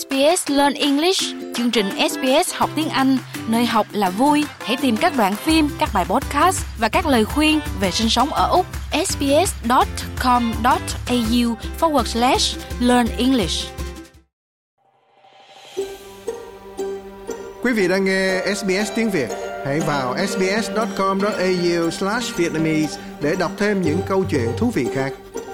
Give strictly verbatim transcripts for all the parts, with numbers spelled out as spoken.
ét bê ét Learn English, chương trình ét bê ét học tiếng Anh, nơi học là vui. Hãy tìm các đoạn phim, các bài podcast và các lời khuyên về sinh sống ở Úc. sbs.com.au forward slash learn English. Quý vị đang nghe ét bê ét tiếng Việt. Hãy vào sbs.com.au slash Vietnamese để đọc thêm những câu chuyện thú vị khác.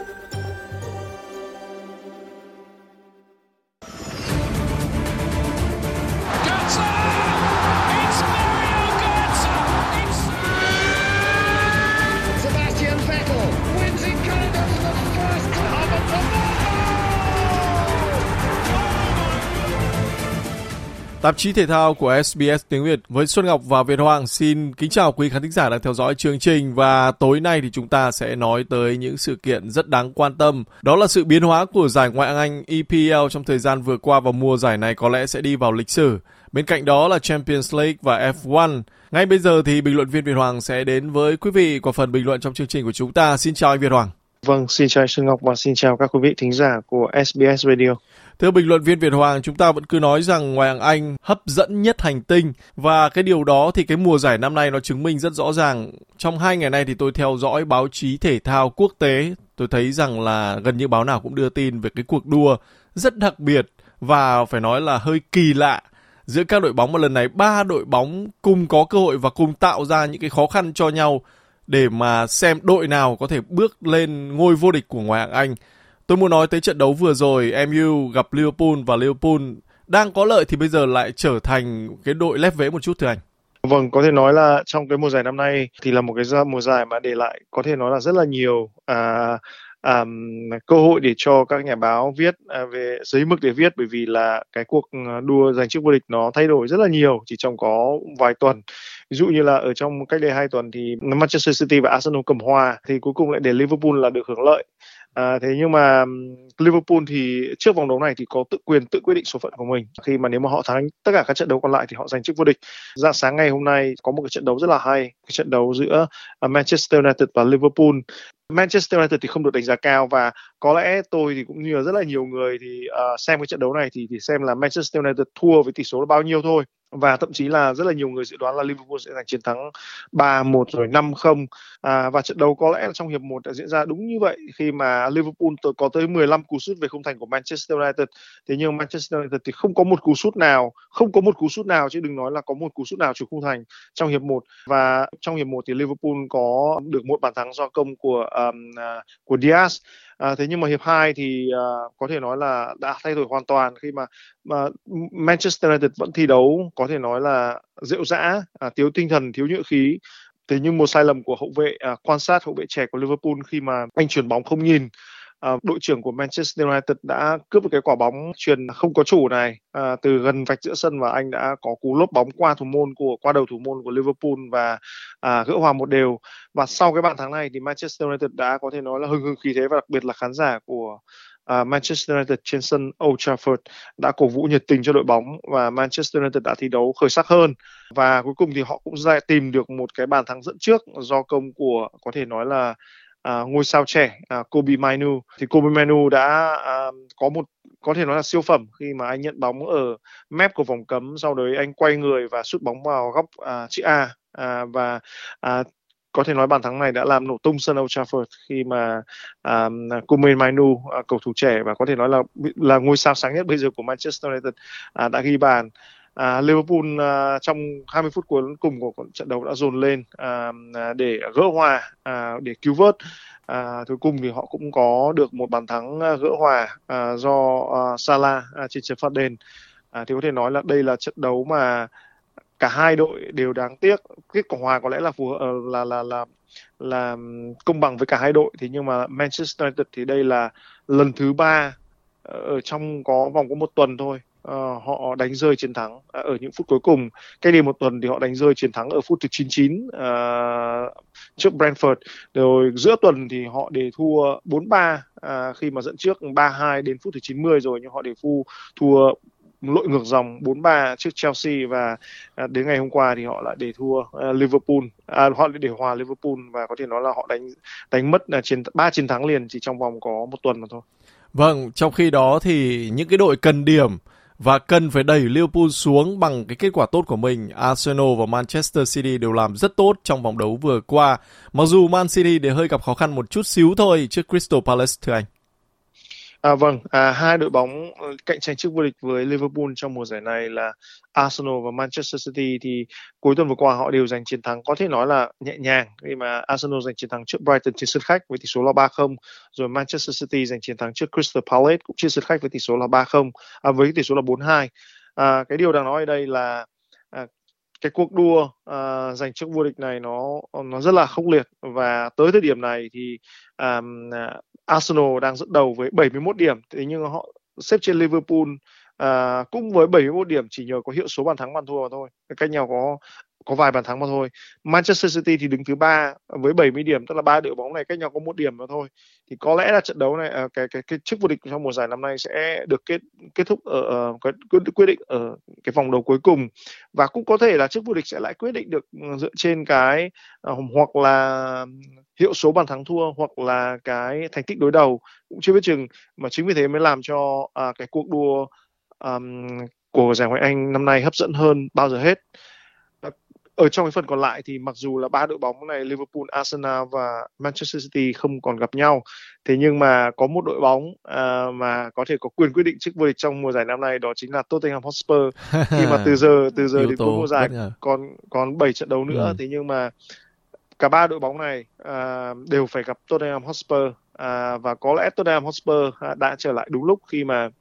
Tạp chí thể thao của ét bê ét tiếng Việt với Xuân Ngọc và Việt Hoàng xin kính chào quý khán thính giả đang theo dõi chương trình. Và tối nay thì chúng ta sẽ nói tới những sự kiện rất đáng quan tâm. Đó là sự biến hóa của giải Ngoại hạng Anh e pê lờ trong thời gian vừa qua và mùa giải này có lẽ sẽ đi vào lịch sử. Bên cạnh đó là Champions League và ép một. Ngay bây giờ thì bình luận viên Việt Hoàng sẽ đến với quý vị qua phần bình luận trong chương trình của chúng ta. Xin chào anh Việt Hoàng. Vâng, xin chào anh Xuân Ngọc và xin chào các quý vị thính giả của ét bê ét Radio. Thưa bình luận viên Việt Hoàng, chúng ta vẫn cứ nói rằng Ngoại hạng Anh hấp dẫn nhất hành tinh và cái điều đó thì cái mùa giải năm nay nó chứng minh rất rõ ràng. Trong hai ngày nay thì tôi theo dõi báo chí thể thao quốc tế, tôi thấy rằng là gần như báo nào cũng đưa tin về cái cuộc đua rất đặc biệt và phải nói là hơi kỳ lạ giữa các đội bóng, mà lần này ba đội bóng cùng có cơ hội và cùng tạo ra những cái khó khăn cho nhau để mà xem đội nào có thể bước lên ngôi vô địch của Ngoại hạng Anh. Tôi muốn nói tới trận đấu vừa rồi em u gặp Liverpool và Liverpool đang có lợi thì bây giờ lại trở thành cái đội lép vế một chút thưa anh. Vâng, có thể nói là trong cái mùa giải năm nay thì là một cái mùa giải mà để lại có thể nói là rất là nhiều à, à, cơ hội để cho các nhà báo viết à, về giấy mực để viết, bởi vì là cái cuộc đua giành chức vô địch nó thay đổi rất là nhiều chỉ trong có vài tuần. Ví dụ như là ở trong cách đây hai tuần thì Manchester City và Arsenal cầm hòa thì cuối cùng lại để Liverpool là được hưởng lợi. À, thế nhưng mà Liverpool thì trước vòng đấu này thì có tự quyền tự quyết định số phận của mình, khi mà nếu mà họ thắng tất cả các trận đấu còn lại thì họ giành chức vô địch. Rạng sáng ngày hôm nay có một cái trận đấu rất là hay, cái trận đấu giữa Manchester United và Liverpool. Manchester United thì không được đánh giá cao và có lẽ tôi thì cũng như là rất là nhiều người thì uh, xem cái trận đấu này thì thì xem là Manchester United thua với tỷ số là bao nhiêu thôi, và thậm chí là rất là nhiều người dự đoán là Liverpool sẽ giành chiến thắng ba một rồi năm không. À, và trận đấu có lẽ là trong hiệp một đã diễn ra đúng như vậy, khi mà Liverpool có tới mười lăm cú sút về khung thành của Manchester United. Thế nhưng Manchester United thì không có một cú sút nào, không có một cú sút nào chứ đừng nói là có một cú sút nào trúng khung thành trong hiệp một. Và trong hiệp một thì Liverpool có được một bàn thắng do công của um, uh, của Diaz. À, thế nhưng mà hiệp hai thì uh, có thể nói là đã thay đổi hoàn toàn, khi mà, mà Manchester United vẫn thi đấu có thể nói là rệu rã, à, thiếu tinh thần, thiếu nhuệ khí. Thế nhưng một sai lầm của hậu vệ à, quan sát hậu vệ trẻ của Liverpool khi mà anh chuyền bóng không nhìn, à, đội trưởng của Manchester United đã cướp được cái quả bóng chuyền không có chủ này à, từ gần vạch giữa sân, và anh đã có cú lốp bóng qua thủ môn của qua đầu thủ môn của Liverpool và à, gỡ hòa một đều. Và sau cái bàn thắng này thì Manchester United đã có thể nói là hưng hưng khí thế, và đặc biệt là khán giả của Uh, Manchester United trên sân Old Trafford đã cổ vũ nhiệt tình cho đội bóng, và Manchester United đã thi đấu khởi sắc hơn, và cuối cùng thì họ cũng ra tìm được một cái bàn thắng dẫn trước do công của có thể nói là uh, ngôi sao trẻ uh, Kobbie Mainoo. Thì Kobbie Mainoo đã uh, có một có thể nói là siêu phẩm khi mà anh nhận bóng ở mép của vòng cấm, sau đấy anh quay người và sút bóng vào góc uh, chữ A, uh, và uh, có thể nói bàn thắng này đã làm nổ tung sân Old Trafford, khi mà um, Kobbie Mainoo, uh, cầu thủ trẻ và có thể nói là là ngôi sao sáng nhất bây giờ của Manchester United, uh, đã ghi bàn. Uh, Liverpool uh, trong hai mươi phút cuối cùng của trận đấu đã dồn lên uh, để gỡ hòa, uh, để cứu vớt. Uh, cuối cùng thì họ cũng có được một bàn thắng uh, gỡ hòa uh, do uh, Salah uh, trên chấm phạt đền. Uh, thì có thể nói là đây là trận đấu mà cả hai đội đều đáng tiếc. Kết quả hòa có lẽ là phù hợp, là là là là công bằng với cả hai đội. Thế nhưng mà Manchester United thì đây là lần thứ ba ở trong có vòng có một tuần thôi, uh, họ đánh rơi chiến thắng ở những phút cuối cùng. Cách đây một tuần thì họ đánh rơi chiến thắng ở phút thứ chín mươi chín uh, trước Brentford. Rồi giữa tuần thì họ để thua bốn ba uh, khi mà dẫn trước ba hai đến phút thứ chín mươi rồi, nhưng họ để phu thua lội ngược dòng bốn ba trước Chelsea, và à, đến ngày hôm qua thì họ lại để thua uh, Liverpool, à, họ để hòa Liverpool, và có thể nói là họ đánh đánh mất uh, chiến ba chiến thắng liền chỉ trong vòng có một tuần mà thôi. Vâng, trong khi đó thì những cái đội cần điểm và cần phải đẩy Liverpool xuống bằng cái kết quả tốt của mình. Arsenal và Manchester City đều làm rất tốt trong vòng đấu vừa qua, mặc dù Man City để hơi gặp khó khăn một chút xíu thôi trước Crystal Palace, thưa anh. À, vâng, à, hai đội bóng cạnh tranh chức vô địch với Liverpool trong mùa giải này là Arsenal và Manchester City, thì cuối tuần vừa qua họ đều giành chiến thắng có thể nói là nhẹ nhàng khi mà Arsenal giành chiến thắng trước Brighton trên sân khách với tỷ số là ba không, rồi Manchester City giành chiến thắng trước Crystal Palace cũng trên sân khách với tỷ số là ba không, à, với tỷ số là bốn hai. À, cái điều đáng nói ở đây là à, cái cuộc đua uh, giành chức vô địch này nó nó rất là khốc liệt, và tới thời điểm này thì um, Arsenal đang dẫn đầu với bảy mươi mốt điểm, thế nhưng họ xếp trên Liverpool uh, cũng với bảy mươi mốt điểm, chỉ nhờ có hiệu số bàn thắng bàn thua mà thôi, cách nhau có có vài bàn thắng mà thôi. Manchester City thì đứng thứ ba với bảy mươi điểm, tức là ba đội bóng này cách nhau có một điểm mà thôi. Thì có lẽ là trận đấu này, cái cái cái chức vô địch trong mùa giải năm nay sẽ được kết kết thúc ở uh, quyết, quyết định ở cái vòng đấu cuối cùng, và cũng có thể là chức vô địch sẽ lại quyết định được dựa trên cái uh, hoặc là hiệu số bàn thắng thua hoặc là cái thành tích đối đầu, cũng chưa biết chừng. Mà chính vì thế mới làm cho uh, cái cuộc đua um, của giải Ngoại hạng Anh năm nay hấp dẫn hơn bao giờ hết. Ở trong cái phần còn lại thì mặc dù là ba đội bóng này Liverpool, Arsenal và Manchester City không còn gặp nhau, thế nhưng mà có một đội bóng uh, mà có thể có quyền quyết định chức vô địch trong mùa giải năm nay, đó chính là Tottenham Hotspur. Khi mà từ giờ từ giờ đến cuối mùa giải còn còn bảy trận đấu nữa, ừ. thế nhưng mà cả ba đội bóng này uh, đều phải gặp Tottenham Hotspur, uh, và có lẽ Tottenham Hotspur uh, đã trở lại đúng lúc khi mà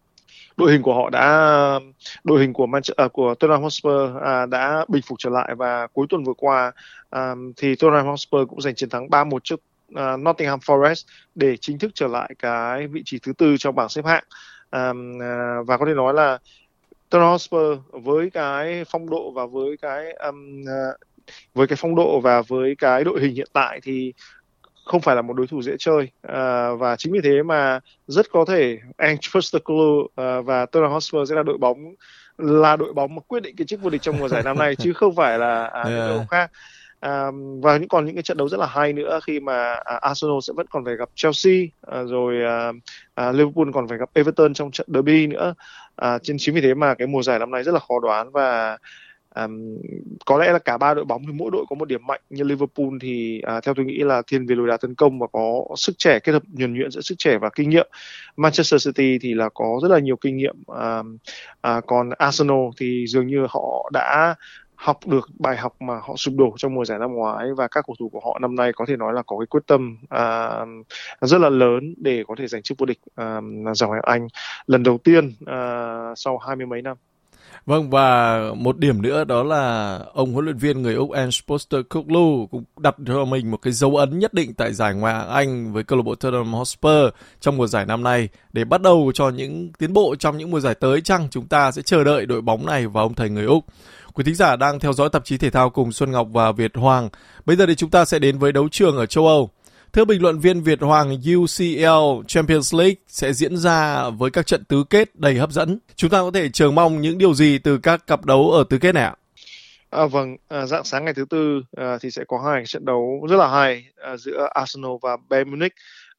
đội hình của họ đã đội hình của Manchester, uh, của Tottenham Hotspur uh, đã bình phục trở lại, và cuối tuần vừa qua um, thì Tottenham Hotspur cũng giành chiến thắng ba một trước uh, Nottingham Forest để chính thức trở lại cái vị trí thứ tư trong bảng xếp hạng. Um, uh, và có thể nói là Tottenham Hotspur với cái phong độ và với cái um, uh, với cái phong độ và với cái đội hình hiện tại thì không phải là một đối thủ dễ chơi, à, và chính vì thế mà rất có thể Ange Postecoglou uh, và Tottenham Hotspur sẽ là đội bóng là đội bóng mà quyết định cái chức vô địch trong mùa giải năm nay chứ không phải là à, những đội bóng khác. À, và những còn những cái trận đấu rất là hay nữa khi mà à, Arsenal sẽ vẫn còn phải gặp Chelsea, à, rồi à, à, Liverpool còn phải gặp Everton trong trận derby nữa. À, chính vì thế mà cái mùa giải năm nay rất là khó đoán, và Um, có lẽ là cả ba đội bóng thì mỗi đội có một điểm mạnh. Như Liverpool thì uh, theo tôi nghĩ là thiên về lối đá tấn công và có sức trẻ kết hợp nhuần nhuyễn giữa sức trẻ và kinh nghiệm. Manchester City thì là có rất là nhiều kinh nghiệm, uh, uh, còn Arsenal thì dường như họ đã học được bài học mà họ sụp đổ trong mùa giải năm ngoái, và các cầu thủ của họ năm nay có thể nói là có cái quyết tâm uh, rất là lớn để có thể giành chức vô địch uh, giải Ngoại hạng Anh lần đầu tiên uh, sau hai mươi mấy năm. Vâng, và một điểm nữa đó là ông huấn luyện viên người Úc Ange Postecoglou cũng đặt cho mình một cái dấu ấn nhất định tại giải Ngoại hạng Anh với câu lạc bộ Tottenham Hotspur trong mùa giải năm nay để bắt đầu cho những tiến bộ trong những mùa giải tới chăng. Chúng ta sẽ chờ đợi đội bóng này và ông thầy người Úc. Quý thính giả đang theo dõi tạp chí thể thao cùng Xuân Ngọc và Việt Hoàng. Bây giờ thì chúng ta sẽ đến với đấu trường ở châu Âu. Thưa bình luận viên Việt Hoàng, u xê lờ Champions League sẽ diễn ra với các trận tứ kết đầy hấp dẫn. Chúng ta có thể chờ mong những điều gì từ các cặp đấu ở tứ kết này ạ? À, vâng, à, dạng sáng ngày thứ tư à, thì sẽ có hai trận đấu rất là hay à, giữa Arsenal và Bayern Munich,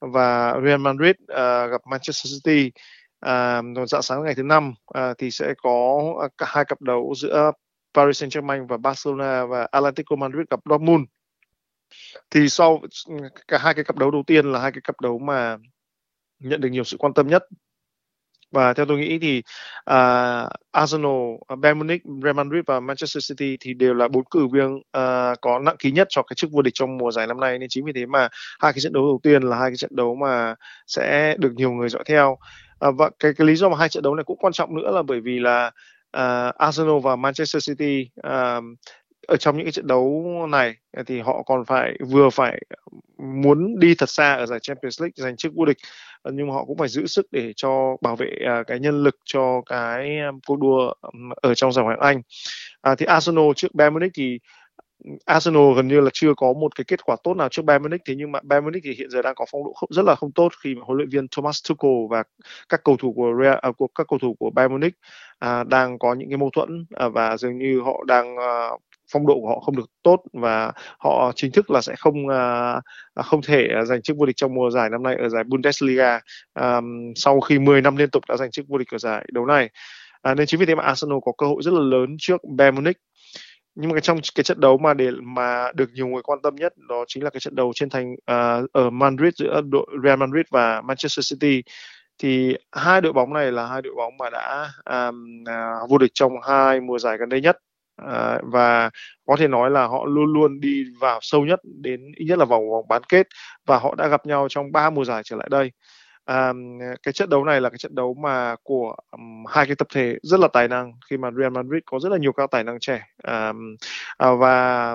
và Real Madrid à, gặp Manchester City. À, rồi dạng sáng ngày thứ năm à, thì sẽ có cả hai cặp đấu giữa Paris Saint-Germain và Barcelona, và Atletico Madrid gặp Dortmund. Thì sau cả hai cái cặp đấu đầu tiên là hai cái cặp đấu mà nhận được nhiều sự quan tâm nhất, và theo tôi nghĩ thì uh, Arsenal, Bayern Munich, Real Madrid và Manchester City thì đều là bốn cử viên uh, có nặng ký nhất cho cái chức vô địch trong mùa giải năm nay, nên chính vì thế mà hai cái trận đấu đầu tiên là hai cái trận đấu mà sẽ được nhiều người dõi theo. Uh, và cái cái lý do mà hai trận đấu này cũng quan trọng nữa là bởi vì là uh, Arsenal và Manchester City uh, ở trong những cái trận đấu này thì họ còn phải vừa phải muốn đi thật xa ở giải Champions League giành chức vô địch, nhưng họ cũng phải giữ sức để cho bảo vệ uh, cái nhân lực cho cái um, cuộc đua um, ở trong giải Ngoại hạng Anh. Uh, thì Arsenal trước Bayern Munich thì Arsenal gần như là chưa có một cái kết quả tốt nào trước Bayern Munich, thế nhưng mà Bayern Munich thì hiện giờ đang có phong độ không, rất là không tốt khi mà huấn luyện viên Thomas Tuchel và các cầu thủ của Real, à, của các cầu thủ của Bayern Munich à, đang có những cái mâu thuẫn, à, và dường như họ đang à, phong độ của họ không được tốt, và họ chính thức là sẽ không à, không thể giành chức vô địch trong mùa giải năm nay ở giải Bundesliga, à, sau khi mười năm liên tục đã giành chức vô địch ở giải đấu này. À, nên chính vì thế mà Arsenal có cơ hội rất là lớn trước Bayern Munich. Nhưng mà cái trong cái trận đấu mà để mà được nhiều người quan tâm nhất đó chính là cái trận đấu trên thành uh, ở Madrid giữa đội Real Madrid và Manchester City. Thì hai đội bóng này là hai đội bóng mà đã um, uh, vô địch trong hai mùa giải gần đây nhất. Uh, và có thể nói là họ luôn luôn đi vào sâu nhất, đến ít nhất là vào vòng bán kết, và họ đã gặp nhau trong ba mùa giải trở lại đây. À, cái trận đấu này là cái trận đấu mà của um, hai cái tập thể rất là tài năng, khi mà Real Madrid có rất là nhiều các tài năng trẻ, à, à, và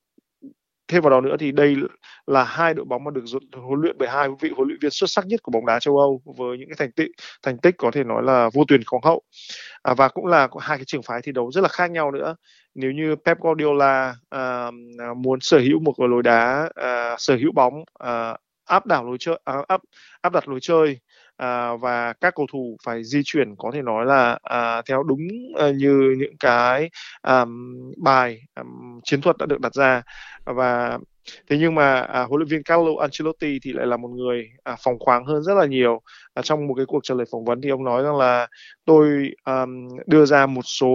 thêm vào đó nữa thì đây là hai đội bóng mà được huấn luyện bởi hai vị huấn luyện viên xuất sắc nhất của bóng đá châu Âu, với những cái thành tích thành tích có thể nói là vô tuyển không hậu, à, và cũng là hai cái trường phái thi đấu rất là khác nhau nữa. Nếu như Pep Guardiola à, muốn sở hữu một cái lối đá à, sở hữu bóng, à, áp đảo lối chơi, à, áp áp đặt lối chơi, à, và các cầu thủ phải di chuyển có thể nói là à, theo đúng à, như những cái à, bài à, chiến thuật đã được đặt ra. Và thế nhưng mà à, huấn luyện viên Carlo Ancelotti thì lại là một người à, phóng khoáng hơn rất là nhiều. À, trong một cái cuộc trả lời phỏng vấn thì ông nói rằng là tôi um, đưa ra một số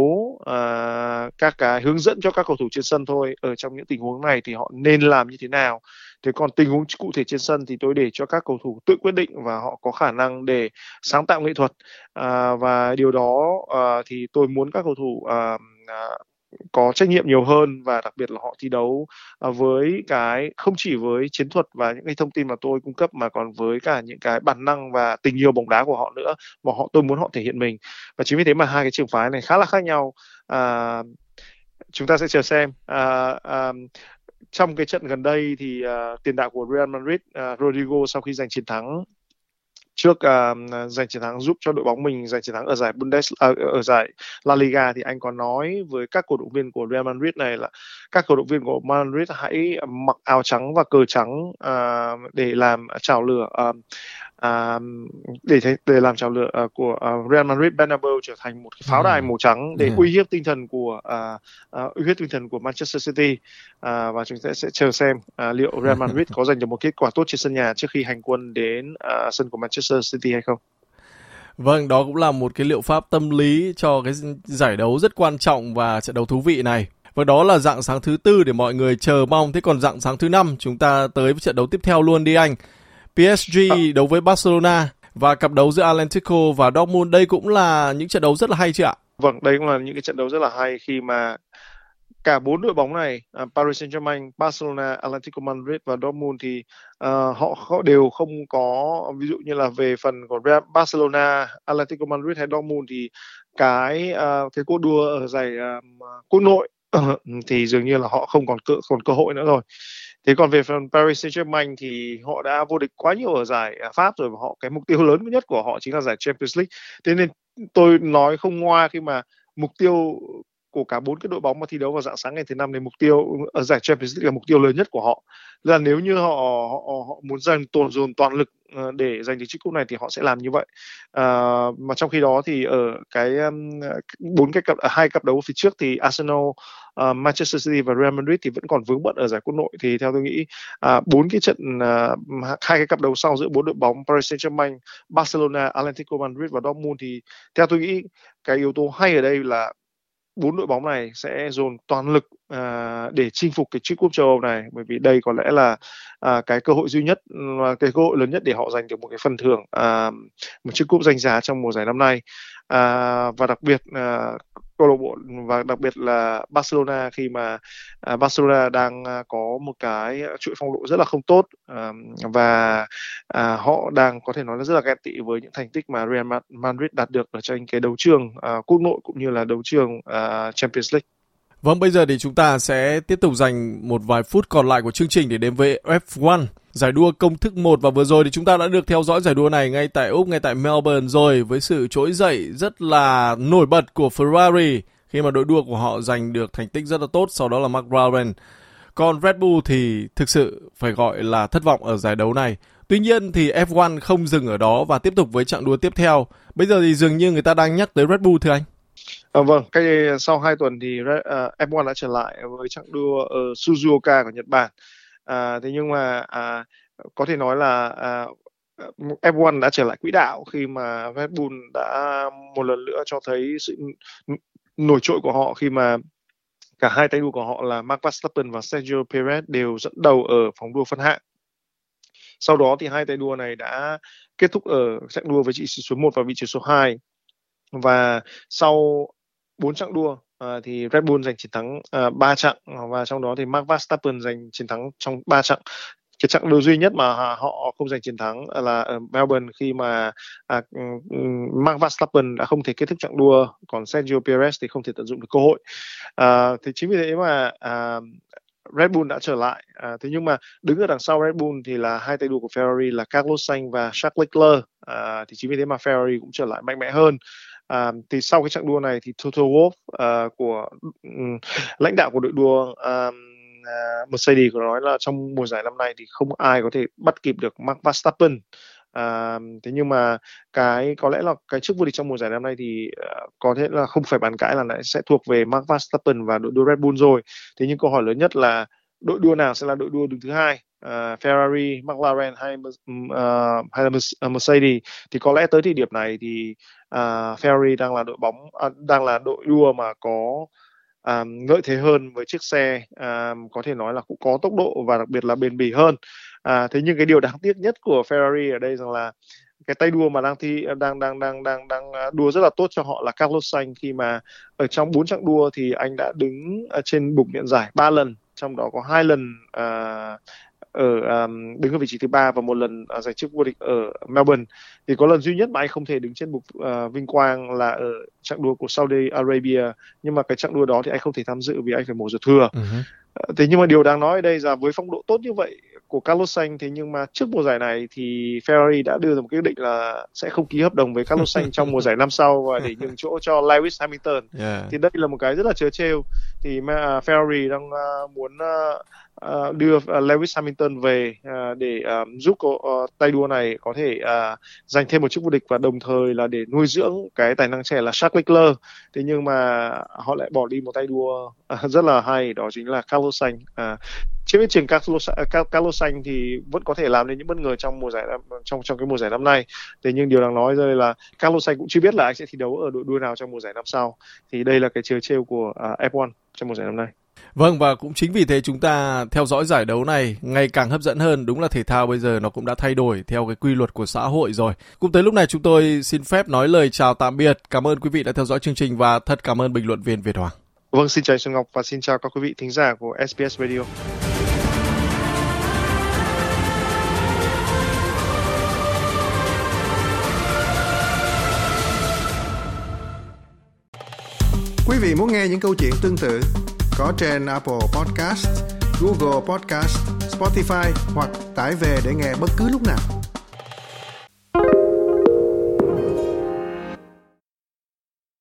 uh, các cái hướng dẫn cho các cầu thủ trên sân thôi, ở trong những tình huống này thì họ nên làm như thế nào. Thế còn tình huống cụ thể trên sân thì tôi để cho các cầu thủ tự quyết định, và họ có khả năng để sáng tạo nghệ thuật, à, và điều đó à, thì tôi muốn các cầu thủ à, à, có trách nhiệm nhiều hơn, và đặc biệt là họ thi đấu à, với cái không chỉ với chiến thuật và những cái thông tin mà tôi cung cấp, mà còn với cả những cái bản năng và tình yêu bóng đá của họ nữa, mà họ tôi muốn họ thể hiện mình. Và chính vì thế mà hai cái trường phái này khá là khác nhau. À, chúng ta sẽ chờ xem. À, à, trong cái trận gần đây thì uh, tiền đạo của Real Madrid, uh, Rodrigo, sau khi giành chiến thắng trước uh, giành chiến thắng giúp cho đội bóng mình giành chiến thắng ở giải Bundes uh, ở giải La Liga, thì anh có nói với các cổ động viên của Real Madrid này là các cổ động viên của Madrid hãy mặc áo trắng và cờ trắng uh, để làm chào lửa uh, À, để để làm chào lửa uh, của uh, Real Madrid Bernabeu trở thành một cái pháo đài màu trắng để yeah. uy hiếp tinh thần của uh, uh, uy hiếp tinh thần của Manchester City, uh, và chúng ta sẽ chờ xem uh, liệu Real Madrid có giành được một kết quả tốt trên sân nhà trước khi hành quân đến uh, sân của Manchester City hay không. Vâng, đó cũng là một cái liệu pháp tâm lý cho cái giải đấu rất quan trọng và trận đấu thú vị này. Và đó là rạng sáng thứ tư để mọi người chờ mong. Thế còn rạng sáng thứ năm chúng ta tới với trận đấu tiếp theo luôn đi anh. pê ét giê à. đấu với Barcelona, và cặp đấu giữa Atlético và Dortmund, đây cũng là những trận đấu rất là hay chứ ạ? Vâng, đây cũng là những cái trận đấu rất là hay, khi mà cả bốn đội bóng này, uh, Paris Saint-Germain, Barcelona, Atlético Madrid và Dortmund, thì uh, họ, họ đều không có, ví dụ như là về phần của Barcelona, Atlético Madrid hay Dortmund, thì cái uh, cái cuộc đua ở giải uh, quốc nội thì dường như là họ không còn cơ, còn cơ hội nữa rồi. Thế còn về phần Paris Saint-Germain thì họ đã vô địch quá nhiều ở giải Pháp rồi, và họ cái mục tiêu lớn nhất của họ chính là giải Champions League. Thế nên tôi nói không ngoa khi mà mục tiêu của cả bốn cái đội bóng mà thi đấu vào rạng sáng ngày thứ năm này, mục tiêu ở giải Champions League là mục tiêu lớn nhất của họ. Là nếu như họ họ, họ muốn dành tồn dồn toàn lực để giành được chiếc cúp này thì họ sẽ làm như vậy. À, mà trong khi đó thì ở cái bốn cái cặp hai cặp đấu phía trước thì Arsenal, uh, Manchester City và Real Madrid thì vẫn còn vướng bận ở giải quốc nội. Thì theo tôi nghĩ bốn uh, cái trận uh, hai cái cặp đấu sau giữa bốn đội bóng Paris Saint-Germain, Barcelona, Atlético Madrid và Dortmund, thì theo tôi nghĩ cái yếu tố hay ở đây là bốn đội bóng này sẽ dồn toàn lực uh, để chinh phục cái chiếc cúp châu Âu này, bởi vì đây có lẽ là uh, cái cơ hội duy nhất, uh, cái cơ hội lớn nhất để họ giành được một cái phần thưởng, uh, một chiếc cúp danh giá trong mùa giải năm nay. Uh, và đặc biệt uh, câu lạc bộ và đặc biệt là Barcelona, khi mà uh, Barcelona đang uh, có một cái chuỗi phong độ rất là không tốt, uh, và uh, họ đang có thể nói là rất là ghen tị với những thành tích mà Real Madrid đạt được ở trên cái đấu trường uh, quốc nội cũng như là đấu trường uh, Champions League. Vâng, bây giờ thì chúng ta sẽ tiếp tục dành một vài phút còn lại của chương trình để đến với ép một, giải đua công thức một. Và vừa rồi thì chúng ta đã được theo dõi giải đua này ngay tại Úc, ngay tại Melbourne rồi, với sự trỗi dậy rất là nổi bật của Ferrari khi mà đội đua của họ giành được thành tích rất là tốt, sau đó là McLaren. Còn Red Bull thì thực sự phải gọi là thất vọng ở giải đấu này. Tuy nhiên thì ép một không dừng ở đó và tiếp tục với chặng đua tiếp theo. Bây giờ thì dường như người ta đang nhắc tới Red Bull thưa anh. À, vâng, cái sau hai tuần thì uh, ép một đã trở lại với chặng đua ở Suzuoka của Nhật Bản. À, thế nhưng mà à, có thể nói là à, ép một đã trở lại quỹ đạo khi mà Red Bull đã một lần nữa cho thấy sự nổi trội của họ khi mà cả hai tay đua của họ là Max Verstappen và Sergio Perez đều dẫn đầu ở vòng đua phân hạng. Sau đó thì hai tay đua này đã kết thúc ở chặng đua với vị trí số một và vị trí số hai. Và sau bốn chặng đua à, thì Red Bull giành chiến thắng à, ba chặng, và trong đó thì Max Verstappen giành chiến thắng trong ba chặng. Cái chặng đua duy nhất mà họ không giành chiến thắng là ở Melbourne khi mà à, Max Verstappen đã không thể kết thúc chặng đua, còn Sergio Perez thì không thể tận dụng được cơ hội. À, thì chính vì thế mà à, Red Bull đã trở lại. À, thế nhưng mà đứng ở đằng sau Red Bull thì là hai tay đua của Ferrari là Carlos Sainz và Charles Leclerc. À, thì chính vì thế mà Ferrari cũng trở lại mạnh mẽ hơn. À, thì sau cái chặng đua này thì Toto Wolff uh, của um, lãnh đạo của đội đua um, uh, Mercedes có nói là trong mùa giải năm nay thì không ai có thể bắt kịp được Max Verstappen. À, thế nhưng mà cái có lẽ là cái chức vô địch trong mùa giải năm nay thì uh, có thể là không phải bàn cãi là sẽ thuộc về Max Verstappen và đội đua Red Bull rồi. Thế nhưng câu hỏi lớn nhất là đội đua nào sẽ là đội đua đứng thứ hai, uh, Ferrari, McLaren hay uh, hay là Mercedes. Thì có lẽ tới thời điểm này thì uh, Ferrari đang là đội bóng uh, đang là đội đua mà có um, lợi thế hơn với chiếc xe um, có thể nói là cũng có tốc độ và đặc biệt là bền bỉ hơn. À, thế nhưng cái điều đáng tiếc nhất của Ferrari ở đây rằng là cái tay đua mà đang thi đang đang đang đang đang đua rất là tốt cho họ là Carlos Sainz, khi mà ở trong bốn chặng đua thì anh đã đứng trên bục nhận giải ba lần, trong đó có hai lần uh, ở um, đứng ở vị trí thứ ba và một lần uh, giành chức vô địch ở Melbourne. Thì có lần duy nhất mà anh không thể đứng trên bục uh, vinh quang là ở chặng đua của Saudi Arabia, nhưng mà cái chặng đua đó thì anh không thể tham dự vì anh phải mổ ruột thừa. Uh-huh. Uh, thế nhưng mà điều đáng nói ở đây là với phong độ tốt như vậy của Carlos Sainz, thế nhưng mà trước mùa giải này thì Ferrari đã đưa ra một quyết định là sẽ không ký hợp đồng với Carlos Sainz trong mùa giải năm sau và để nhường chỗ cho Lewis Hamilton. Yeah. Thì đây là một cái rất là trớ trêu. Thì uh, Ferrari đang uh, muốn uh, Uh, đưa uh, Lewis Hamilton về uh, để uh, giúp uh, tay đua này có thể uh, giành thêm một chức vô địch và đồng thời là để nuôi dưỡng cái tài năng trẻ là Charles Leclerc. Thế nhưng mà họ lại bỏ đi một tay đua uh, rất là hay, đó chính là Carlos Sainz. Uh, trên thị trường Carlos, Carlos Sainz thì vẫn có thể làm nên những bất ngờ trong mùa giải trong trong cái mùa giải năm nay. Thế nhưng điều đáng nói đây là Carlos Sainz cũng chưa biết là anh sẽ thi đấu ở đội đua nào trong mùa giải năm sau. Thì đây là cái trớ trêu của uh, ép một trong mùa giải năm nay. Vâng, và cũng chính vì thế chúng ta theo dõi giải đấu này ngày càng hấp dẫn hơn. Đúng là thể thao bây giờ nó cũng đã thay đổi theo cái quy luật của xã hội rồi. Cũng tới lúc này chúng tôi xin phép nói lời chào tạm biệt. Cảm ơn quý vị đã theo dõi chương trình và thật cảm ơn bình luận viên Việt Hoàng. Vâng, xin chào Xuân Ngọc và xin chào các quý vị thính giả của ét bê ét Radio. Quý vị muốn nghe những câu chuyện tương tự có trên Apple Podcast, Google Podcast, Spotify hoặc tải về để nghe bất cứ lúc nào.